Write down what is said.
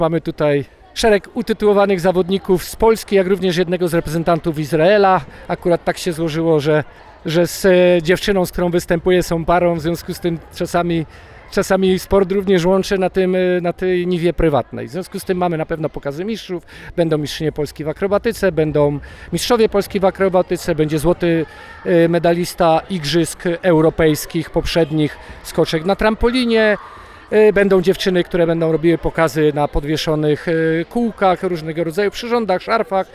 Mamy tutaj szereg utytułowanych zawodników z Polski, jak również jednego z reprezentantów Izraela. Akurat tak się złożyło, że z dziewczyną, z którą występuję, są parą, w związku z tym czasami sport również łączy na tej niwie prywatnej. W związku z tym mamy na pewno pokazy mistrzów, będą mistrzynie Polski w akrobatyce, będą mistrzowie Polski w akrobatyce, będzie złoty medalista Igrzysk Europejskich poprzednich, skoczek na trampolinie. Będą dziewczyny, które będą robiły pokazy na podwieszonych kółkach, różnego rodzaju przyrządach, szarfach.